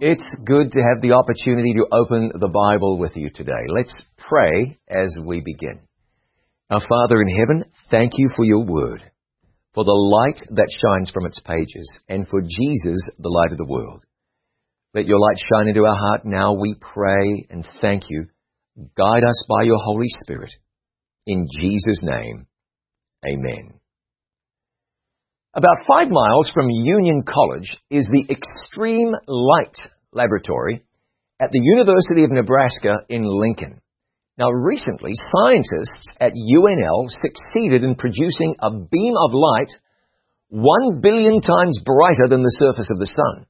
It's good to have the opportunity to open the Bible with you today. Let's pray as we begin. Our Father in heaven, thank you for your word, for the light that shines from its pages, and for Jesus, the light of the world. Let your light shine into our heart now, we pray, and thank you. Guide us by your Holy Spirit. In Jesus' name, amen. About 5 miles from Union College is the Extreme Light Laboratory at the University of Nebraska in Lincoln. Now, recently, scientists at UNL succeeded in producing a beam of light 1 billion times brighter than the surface of the sun.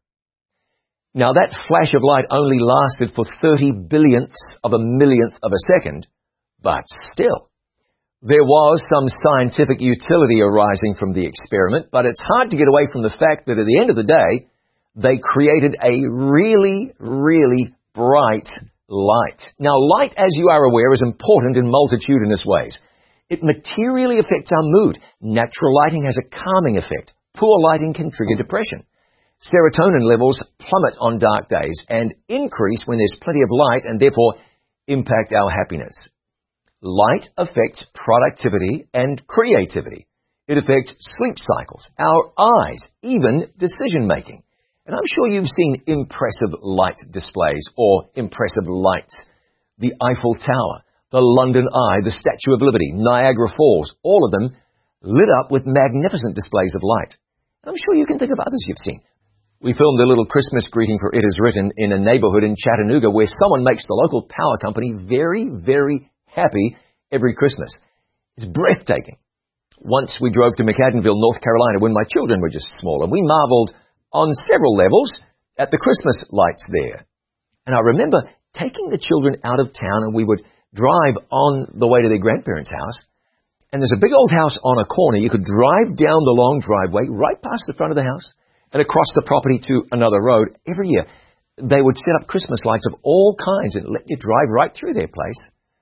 Now, that flash of light only lasted for 30 billionths of a millionth of a second, but still, there was some scientific utility arising from the experiment, but it's hard to get away from the fact that at the end of the day, they created a really, really bright light. Now, light, as you are aware, is important in multitudinous ways. It materially affects our mood. Natural lighting has a calming effect. Poor lighting can trigger depression. Serotonin levels plummet on dark days and increase when there's plenty of light and therefore impact our happiness. Light affects productivity and creativity. It affects sleep cycles, our eyes, even decision-making. And I'm sure you've seen impressive light displays or impressive lights. The Eiffel Tower, the London Eye, the Statue of Liberty, Niagara Falls, all of them lit up with magnificent displays of light. I'm sure you can think of others you've seen. We filmed a little Christmas greeting for It Is Written in a neighborhood in Chattanooga where someone makes the local power company very, very happy every Christmas. It's breathtaking. Once we drove to McAdenville, North Carolina, when my children were just small, and we marveled on several levels at the Christmas lights there. And I remember taking the children out of town, and we would drive on the way to their grandparents' house, and there's a big old house on a corner. You could drive down the long driveway right past the front of the house and across the property to another road. Every year, they would set up Christmas lights of all kinds and let you drive right through their place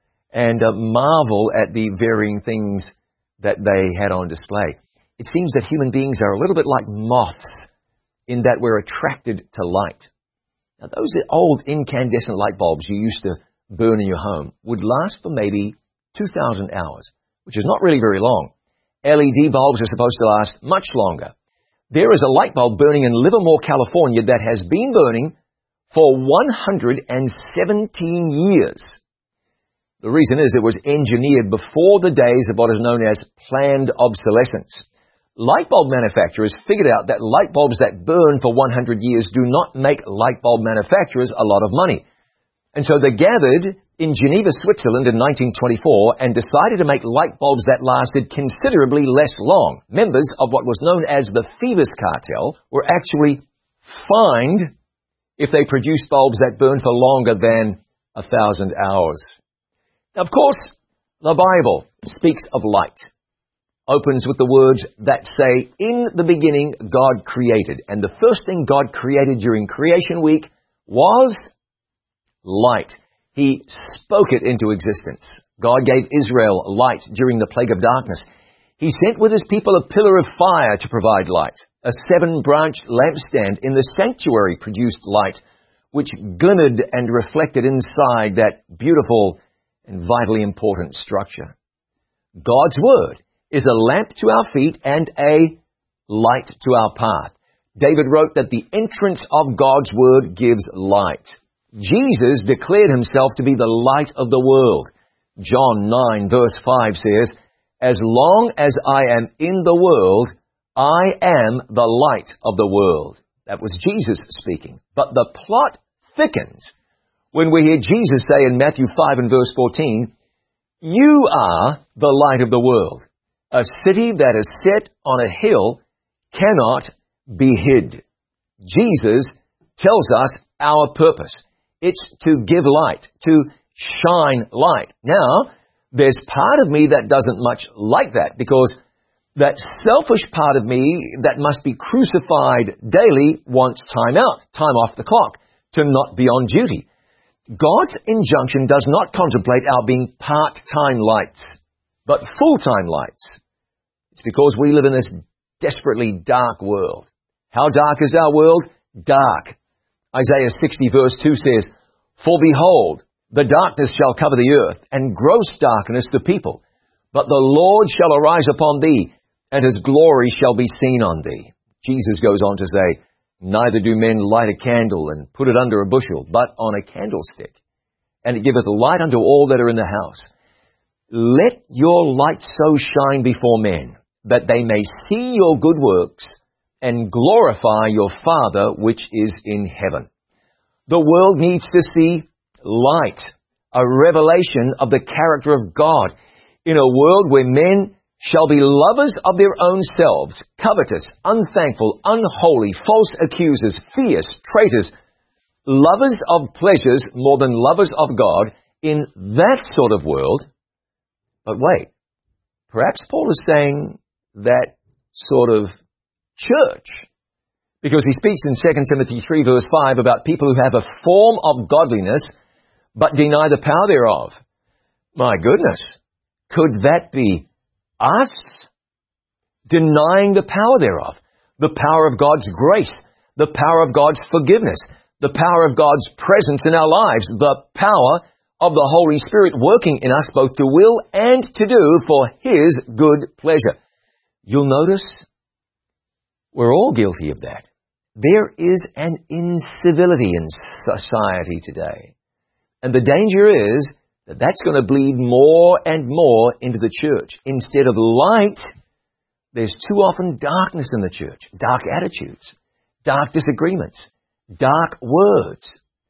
and marvel at the varying things that they had on display. It seems that human beings are a little bit like moths in that we're attracted to light. Now, those old incandescent light bulbs you used to burn in your home would last for maybe 2,000 hours, which is not really very long. LED bulbs are supposed to last much longer. There is a light bulb burning in Livermore, California that has been burning for 117 years. The reason is it was engineered before the days of what is known as planned obsolescence. Light bulb manufacturers figured out that light bulbs that burn for 100 years do not make light bulb manufacturers a lot of money. And so they gathered in Geneva, Switzerland in 1924 and decided to make light bulbs that lasted considerably less long. Members of what was known as the Thieves Cartel were actually fined if they produced bulbs that burned for longer than 1,000 hours. Now, of course, the Bible speaks of light. Opens with the words that say, in the beginning, God created. And the first thing God created during creation week was light. He spoke it into existence. God gave Israel light during the plague of darkness. He sent with his people a pillar of fire to provide light. A 7-branch lampstand in the sanctuary produced light, which glimmered and reflected inside that beautiful and vitally important structure. God's Word is a lamp to our feet and a light to our path. David wrote that the entrance of God's Word gives light. Jesus declared himself to be the light of the world. John 9 verse 5 says, as long as I am in the world, I am the light of the world. That was Jesus speaking. But the plot thickens when we hear Jesus say in Matthew 5 and verse 14, you are the light of the world. A city that is set on a hill cannot be hid. Jesus tells us our purpose. It's to give light, to shine light. Now, there's part of me that doesn't much like that because that selfish part of me that must be crucified daily wants time out, time off the clock, to not be on duty. God's injunction does not contemplate our being part-time lights, but full-time lights. It's because we live in this desperately dark world. How dark is our world? Dark. Isaiah 60 verse 2 says, "For behold, the darkness shall cover the earth, and gross darkness the people. But the Lord shall arise upon thee, and his glory shall be seen on thee." Jesus goes on to say, "Neither do men light a candle and put it under a bushel, but on a candlestick, and it giveth light unto all that are in the house. Let your light so shine before men, that they may see your good works, and glorify your Father which is in heaven." The world needs to see light, a revelation of the character of God, in a world where men shall be lovers of their own selves, covetous, unthankful, unholy, false accusers, fierce, traitors, lovers of pleasures more than lovers of God, in that sort of world. But wait, perhaps Paul is saying that sort of church, because he speaks in 2 Timothy 3 verse 5 about people who have a form of godliness but deny the power thereof. My goodness, could that be us? Denying the power thereof, the power of God's grace, the power of God's forgiveness, the power of God's presence in our lives, the power of the Holy Spirit working in us both to will and to do for His good pleasure. You'll notice we're all guilty of that. There is an incivility in society today. And the danger is that that's going to bleed more and more into the church. Instead of light, there's too often darkness in the church. Dark attitudes, dark disagreements, dark words.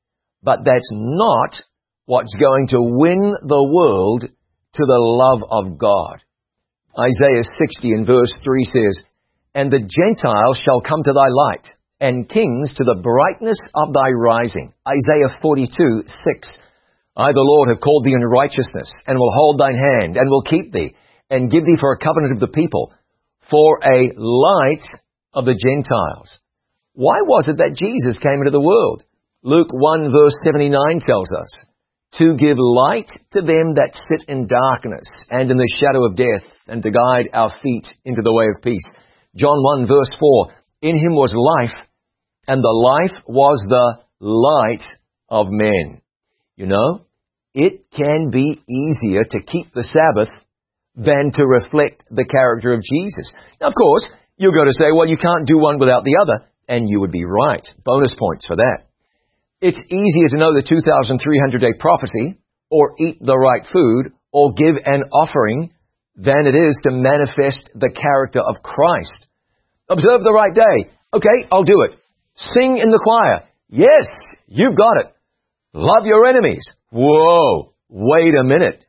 But that's not what's going to win the world to the love of God. Isaiah 60 in verse 3 says, "And the Gentiles shall come to thy light, and kings to the brightness of thy rising." Isaiah 42, 6. "I, the Lord, have called thee in righteousness, and will hold thine hand, and will keep thee, and give thee for a covenant of the people, for a light of the Gentiles." Why was it that Jesus came into the world? Luke 1 verse 79 tells us, "To give light to them that sit in darkness, and in the shadow of death, and to guide our feet into the way of peace." John 1 verse 4, "In him was life, and the life was the light of men." You know, it can be easier to keep the Sabbath than to reflect the character of Jesus. Now, of course, you're going to say, well, you can't do one without the other, and you would be right. Bonus points for that. It's easier to know the 2,300-day prophecy, or eat the right food, or give an offering, than it is to manifest the character of Christ. Observe the right day. Okay, I'll do it. Sing in the choir. Yes, you've got it. Love your enemies. Whoa, wait a minute.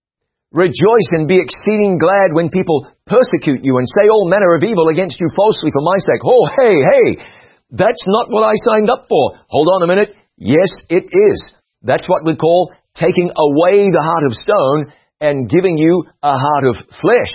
Rejoice and be exceeding glad when people persecute you and say all manner of evil against you falsely for my sake. Oh, hey, that's not what I signed up for. Hold on a minute. Yes, it is. That's what we call taking away the heart of stone and giving you a heart of flesh.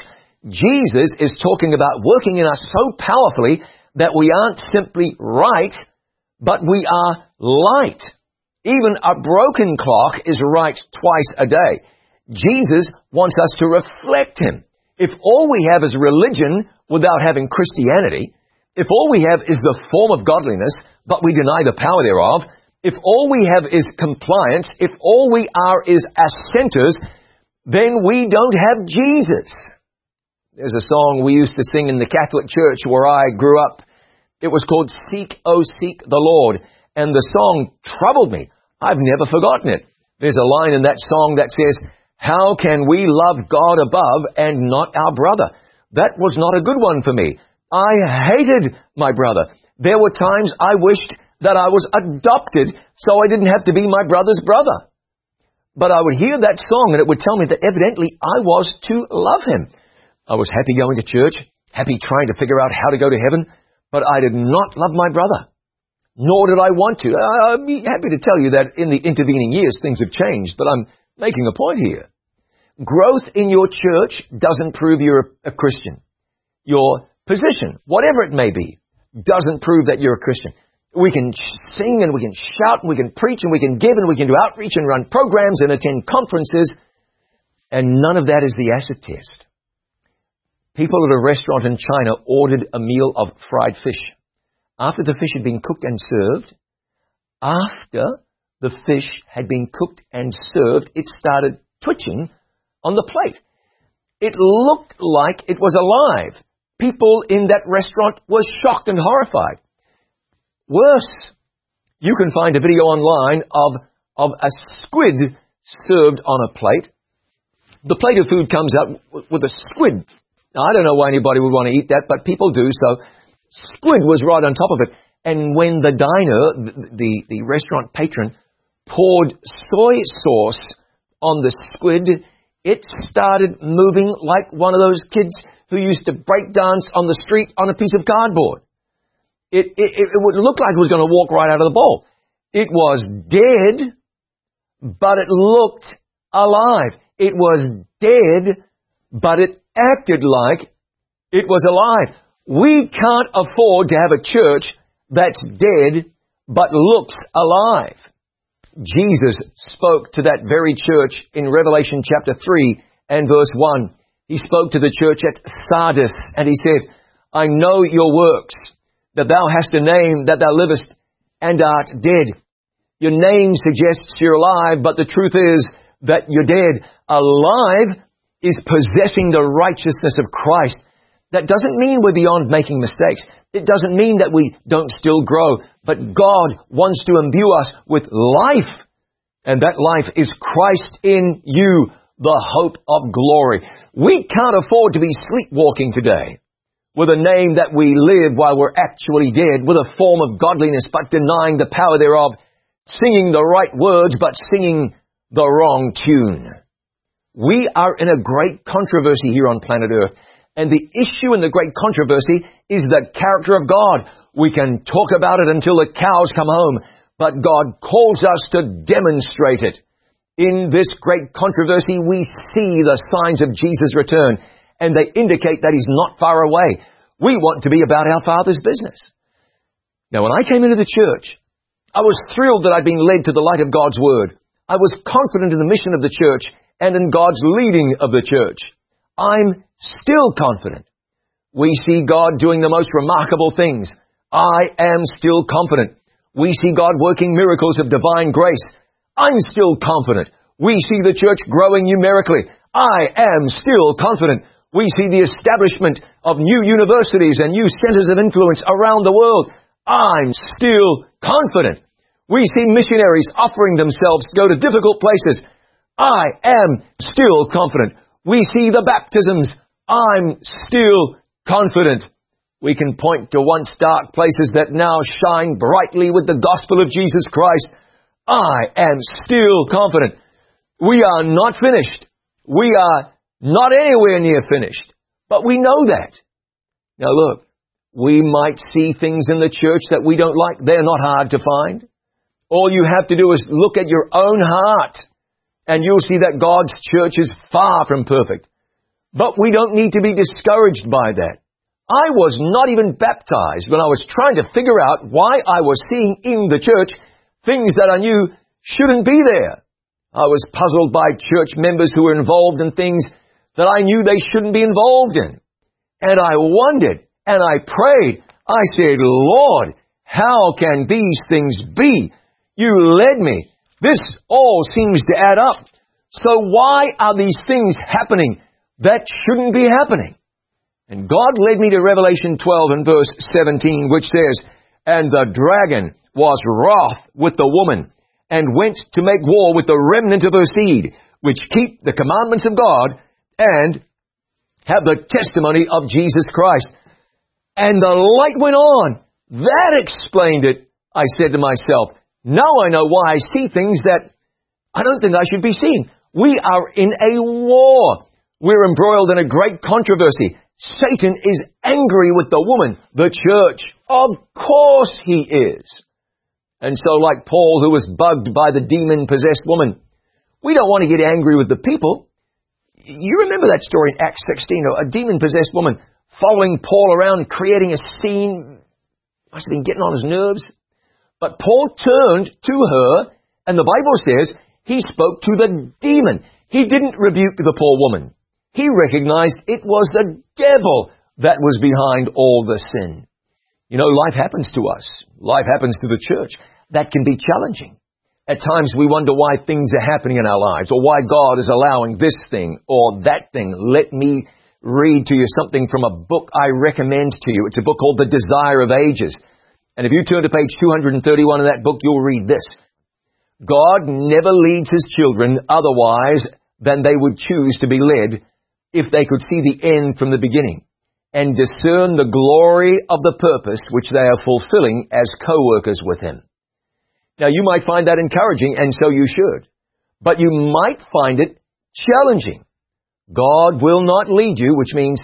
Jesus is talking about working in us so powerfully that we aren't simply right, but we are light. Even a broken clock is right twice a day. Jesus wants us to reflect Him. If all we have is religion without having Christianity, if all we have is the form of godliness, but we deny the power thereof, if all we have is compliance, if all we are is assenters, then we don't have Jesus. There's a song we used to sing in the Catholic Church where I grew up. It was called "Seek, O Seek the Lord." And the song troubled me. I've never forgotten it. There's a line in that song that says, "How can we love God above and not our brother?" That was not a good one for me. I hated my brother. There were times I wished that I was adopted so I didn't have to be my brother's brother. But I would hear that song and it would tell me that evidently I was to love him. I was happy going to church, happy trying to figure out how to go to heaven, but I did not love my brother. Nor did I want to. I'd be happy to tell you that in the intervening years things have changed, but I'm making a point here. Growth in your church doesn't prove you're a Christian. Your position, whatever it may be, doesn't prove that you're a Christian. We can sing and we can shout and we can preach and we can give and we can do outreach and run programs and attend conferences, and none of that is the acid test. People at a restaurant in China ordered a meal of fried fish. After the fish had been cooked and served, after the fish had been cooked and served, it started twitching on the plate. It looked like it was alive. People in that restaurant were shocked and horrified. Worse, you can find a video online of a squid served on a plate. The plate of food comes out with a squid. Now, I don't know why anybody would want to eat that, but people do, so squid was right on top of it. And when the diner, the restaurant patron, poured soy sauce on the squid, it started moving like one of those kids who used to break dance on the street on a piece of cardboard. It would look like it was going to walk right out of the bowl. It was dead, but it looked alive. It was dead, but it acted like it was alive. We can't afford to have a church that's dead, but looks alive. Jesus spoke to that very church in Revelation chapter 3 and verse 1. He spoke to the church at Sardis, and he said, I know your works, that thou hast a name, that thou livest and art dead. Your name suggests you're alive, but the truth is that you're dead. Alive is possessing the righteousness of Christ. That doesn't mean we're beyond making mistakes. It doesn't mean that we don't still grow. But God wants to imbue us with life. And that life is Christ in you, the hope of glory. We can't afford to be sleepwalking today with a name that we live while we're actually dead, with a form of godliness but denying the power thereof, singing the right words but singing the wrong tune. We are in a great controversy here on planet Earth. And the issue in the great controversy is the character of God. We can talk about it until the cows come home, but God calls us to demonstrate it. In this great controversy, we see the signs of Jesus' return, and they indicate that He's not far away. We want to be about our Father's business. Now, when I came into the church, I was thrilled that I'd been led to the light of God's Word. I was confident in the mission of the church and in God's leading of the church. I'm still confident. We see God doing the most remarkable things. I am still confident. We see God working miracles of divine grace. I'm still confident. We see the church growing numerically. I am still confident. We see the establishment of new universities and new centers of influence around the world. I'm still confident. We see missionaries offering themselves to go to difficult places. I am still confident. We see the baptisms. I'm still confident. We can point to once dark places that now shine brightly with the gospel of Jesus Christ. I am still confident. We are not finished. We are not anywhere near finished. But we know that. Now look, we might see things in the church that we don't like. They're not hard to find. All you have to do is look at your own heart, and you'll see that God's church is far from perfect. But we don't need to be discouraged by that. I was not even baptized when I was trying to figure out why I was seeing in the church things that I knew shouldn't be there. I was puzzled by church members who were involved in things that I knew they shouldn't be involved in. And I wondered, and I prayed. I said, Lord, how can these things be? You led me. This all seems to add up. So why are these things happening that shouldn't be happening? And God led me to Revelation 12 and verse 17, which says, And the dragon was wroth with the woman, and went to make war with the remnant of her seed, which keep the commandments of God, and have the testimony of Jesus Christ. And the light went on. That explained it. I said to myself, now I know why I see things that I don't think I should be seeing. We are in a war. We're embroiled in a great controversy. Satan is angry with the woman, the church. Of course he is. And so like Paul, who was bugged by the demon-possessed woman, we don't want to get angry with the people. You remember that story in Acts 16, a demon-possessed woman following Paul around, creating a scene. Must have been getting on his nerves. But Paul turned to her, and the Bible says he spoke to the demon. He didn't rebuke the poor woman. He recognized it was the devil that was behind all the sin. You know, life happens to us. Life happens to the church. that can be challenging. At times we wonder why things are happening in our lives, or why God is allowing this thing or that thing. Let me read to you something from a book I recommend to you. It's a book called The Desire of Ages. And if you turn to page 231 of that book, you'll read this. God never leads His children otherwise than they would choose to be led if they could see the end from the beginning and discern the glory of the purpose which they are fulfilling as co-workers with Him. Now, you might find that encouraging, and so you should. But you might find it challenging. God will not lead you, which means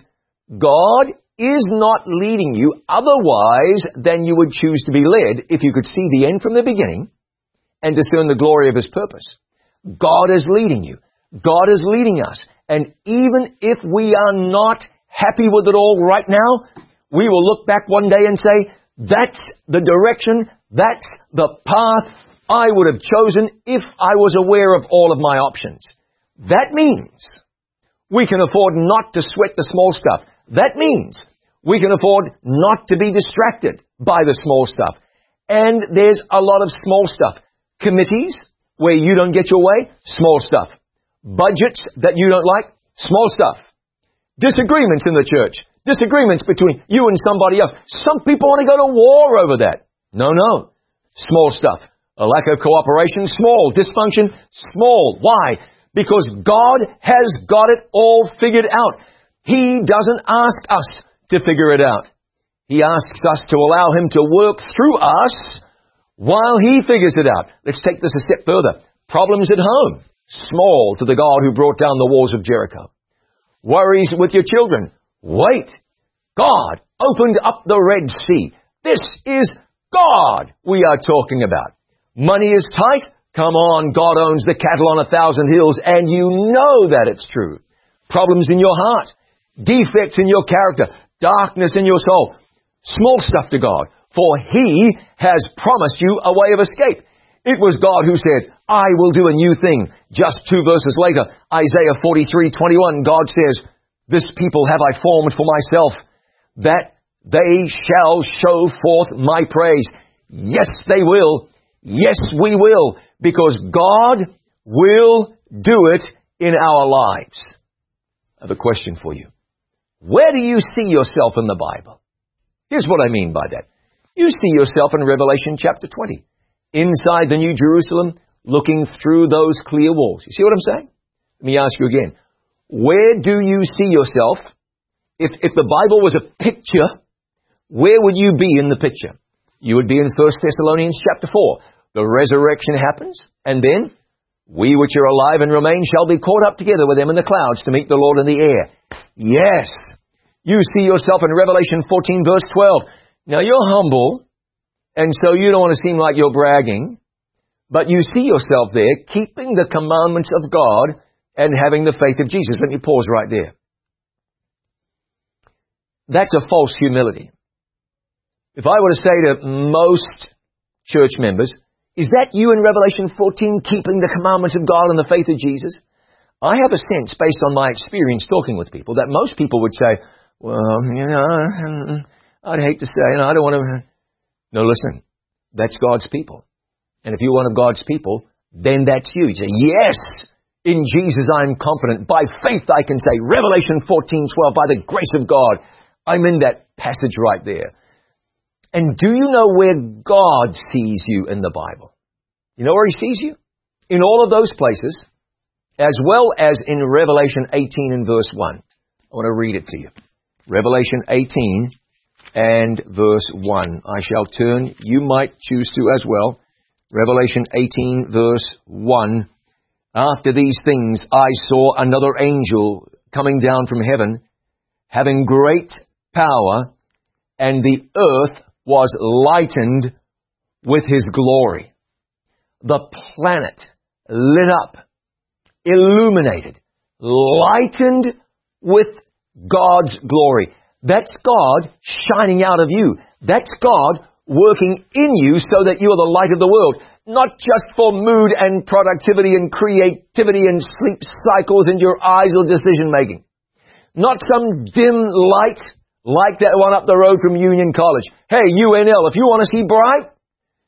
God is not leading you otherwise than you would choose to be led if you could see the end from the beginning and discern the glory of His purpose. God is leading you. God is leading us. And even if we are not happy with it all right now, we will look back one day and say, that's the direction, that's the path I would have chosen if I was aware of all of my options. That means we can afford not to sweat the small stuff. That means we can afford not to be distracted by the small stuff. And there's a lot of small stuff. Committees where you don't get your way, small stuff. Budgets that you don't like, small stuff. Disagreements in the church. Disagreements between you and somebody else. Some people want to go to war over that. No. Small stuff. A lack of cooperation, small. Dysfunction, small. Why? Because God has got it all figured out. He doesn't ask us to figure it out. He asks us to allow Him to work through us while He figures it out. Let's take this a step further. Problems at home. Small to the God who brought down the walls of Jericho. Worries with your children. Wait. God opened up the Red Sea. This is God we are talking about. Money is tight. Come on, God owns the cattle on 1,000 hills, and you know that it's true. Problems in your heart. Defects in your character. Darkness in your soul. Small stuff to God, for He has promised you a way of escape. It was God who said, I will do a new thing. Just 2 verses later, Isaiah 43:21, God says, this people have I formed for myself, that they shall show forth my praise. Yes, they will. Yes, we will. Because God will do it in our lives. I have a question for you. Where do you see yourself in the Bible? Here's what I mean by that. You see yourself in Revelation chapter 20. Inside the New Jerusalem, looking through those clear walls. You see what I'm saying? Let me ask you again. Where do you see yourself? If the Bible was a picture, where would you be in the picture? You would be in 1 Thessalonians chapter 4. The resurrection happens, and then we which are alive and remain shall be caught up together with them in the clouds to meet the Lord in the air. Yes. You see yourself in Revelation 14 verse 12. Now you're humble, and so you don't want to seem like you're bragging, but you see yourself there keeping the commandments of God and having the faith of Jesus. Let me pause right there. That's a false humility. If I were to say to most church members, is that you in Revelation 14 keeping the commandments of God and the faith of Jesus? I have a sense, based on my experience talking with people, that most people would say, well, I'd hate to say, I don't want to. No, listen, that's God's people. And if you're one of God's people, then that's you. You say, yes, in Jesus I'm confident. By faith I can say, Revelation 14:12, by the grace of God, I'm in that passage right there. And do you know where God sees you in the Bible? You know where He sees you? In all of those places, as well as in Revelation 18 and verse 1. I want to read it to you. Revelation 18 and verse 1. I shall turn. You might choose to as well. Revelation 18 verse 1. After these things I saw another angel coming down from heaven, having great power, and the earth was lightened with His glory. The planet lit up, illuminated, lightened with God's glory. That's God shining out of you. That's God working in you so that you are the light of the world. Not just for mood and productivity and creativity and sleep cycles and your eyes or decision making. Not some dim light like that one up the road from Union College. Hey, UNL, if you want to see bright,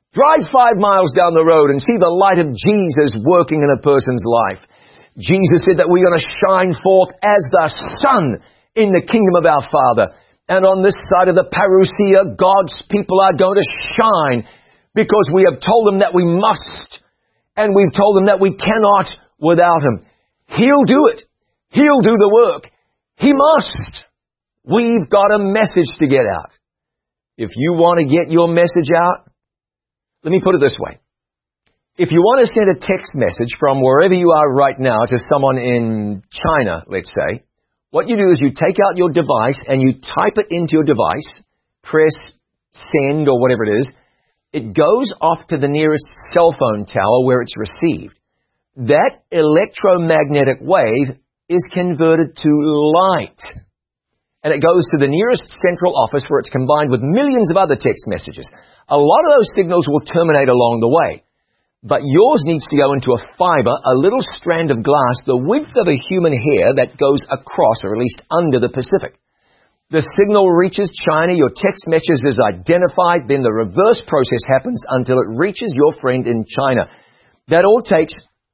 Drive 5 miles down the road and see the light of Jesus working in a person's life. Jesus said that we're going to shine forth as the sun in the kingdom of our Father. And on this side of the parousia, God's people are going to shine because we have told them that we must. And we've told them that we cannot without Him. He'll do it. He'll do the work. He must. We've got a message to get out. If you want to get your message out, let me put it this way. If you want to send a text message from wherever you are right now to someone in China, let's say, what you do is you take out your device and you type it into your device, press send or whatever it is. It goes off to the nearest cell phone tower where it's received. That electromagnetic wave is converted to light. And it goes to the nearest central office where it's combined with millions of other text messages. A lot of those signals will terminate along the way. But yours needs to go into a fiber, a little strand of glass, the width of a human hair that goes across, or at least under the Pacific. The signal reaches China, your text message is identified, then the reverse process happens until it reaches your friend in China. That all takes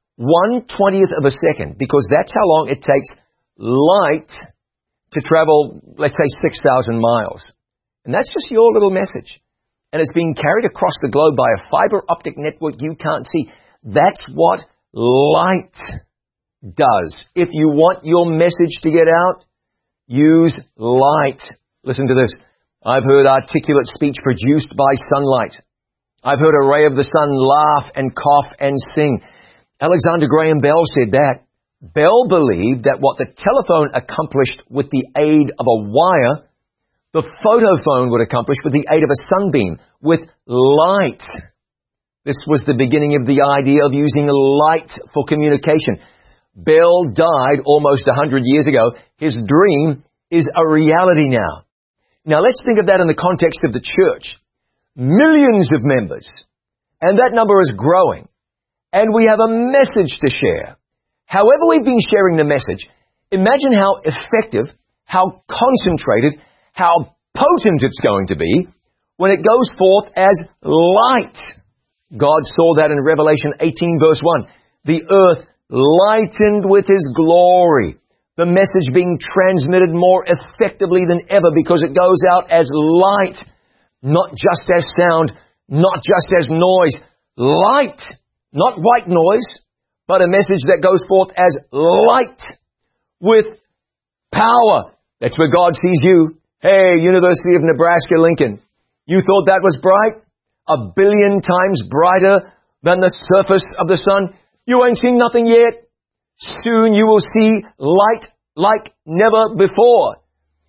1/20th of a second, because that's how long it takes light to travel, let's say, 6,000 miles. And that's just your little message. And it's being carried across the globe by a fiber optic network you can't see. That's what light does. If you want your message to get out, use light. Listen to this. I've heard articulate speech produced by sunlight. I've heard a ray of the sun laugh and cough and sing. Alexander Graham Bell said that. Bell believed that what the telephone accomplished with the aid of a wire, the photophone would accomplish with the aid of a sunbeam, with light. This was the beginning of the idea of using light for communication. Bell died almost 100 years ago. His dream is a reality now. Now let's think of that in the context of the church. Millions of members. And that number is growing. And we have a message to share. However we've been sharing the message, imagine how effective, how concentrated, how potent it's going to be when it goes forth as light. God saw that in Revelation 18 verse 1. The earth lightened with His glory. The message being transmitted more effectively than ever because it goes out as light. Not just as sound, not just as noise. Light. Not white noise, but a message that goes forth as light with power. That's where God sees you. Hey, University of Nebraska, Lincoln. You thought that was bright? 1 billion times brighter than the surface of the sun? You ain't seen nothing yet. Soon you will see light like never before.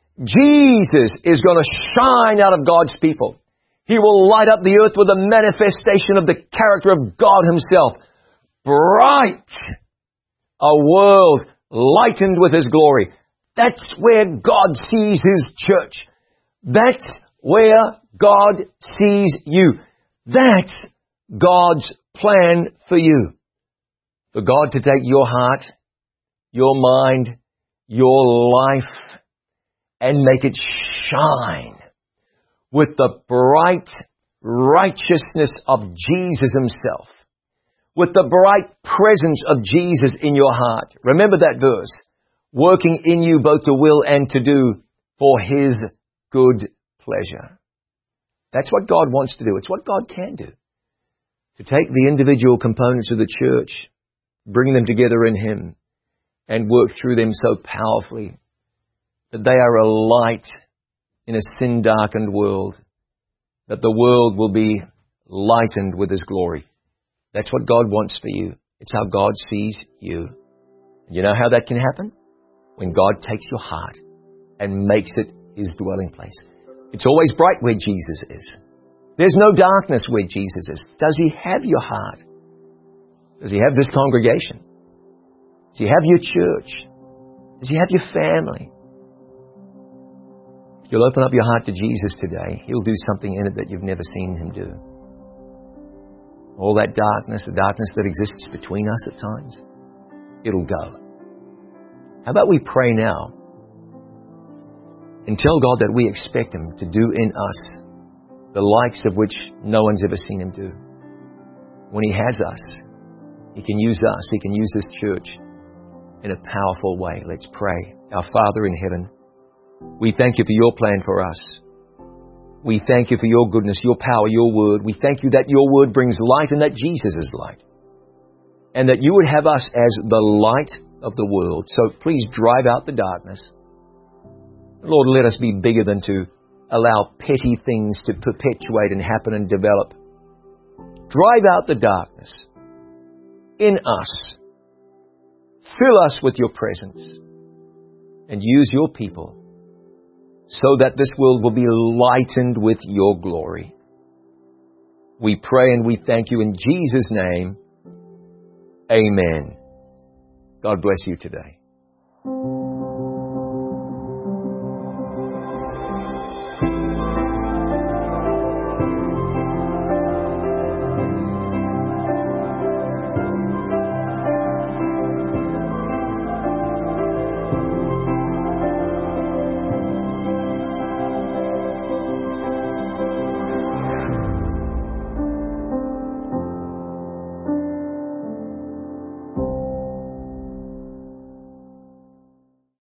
Jesus is going to shine out of God's people. He will light up the earth with a manifestation of the character of God Himself. Bright. A world lightened with His glory. That's where God sees His church. That's where God sees you. That's God's plan for you. For God to take your heart, your mind, your life, and make it shine with the bright righteousness of Jesus Himself. With the bright presence of Jesus in your heart. Remember that verse. Working in you both to will and to do for His good pleasure. That's what God wants to do. It's what God can do. To take the individual components of the church, bring them together in Him, and work through them so powerfully that they are a light in a sin-darkened world, that the world will be lightened with His glory. That's what God wants for you. It's how God sees you. You know how that can happen? When God takes your heart and makes it His dwelling place. It's always bright where Jesus is. There's no darkness where Jesus is. Does He have your heart? Does He have this congregation? Does He have your church? Does He have your family? If you'll open up your heart to Jesus today, He'll do something in it that you've never seen Him do. All that darkness, the darkness that exists between us at times, it'll go. How about we pray now and tell God that we expect Him to do in us the likes of which no one's ever seen Him do. When He has us, He can use us. He can use this church in a powerful way. Let's pray. Our Father in heaven, we thank You for Your plan for us. We thank You for Your goodness, Your power, Your word. We thank You that Your word brings light and that Jesus is light. And that You would have us as the light of the world. So please drive out the darkness. Lord, let us be bigger than to allow petty things to perpetuate and happen and develop. Drive out the darkness in us. Fill us with Your presence. And use Your people so that this world will be lightened with Your glory. We pray and we thank You in Jesus' name. Amen. God bless you today.